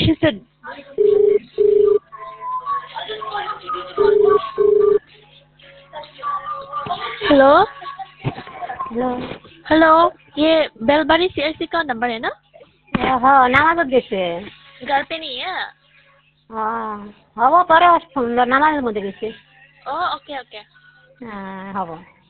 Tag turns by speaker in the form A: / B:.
A: She said, hello
B: hello
A: hello, ये Belbari CRC का number है ना?
B: हाँ नामाज দিছে
A: घर पे नहीं है?
B: হ'ব পাৰে নামাজ মধ্যে গেছে
A: Oh, okay, okay.
B: হ'ব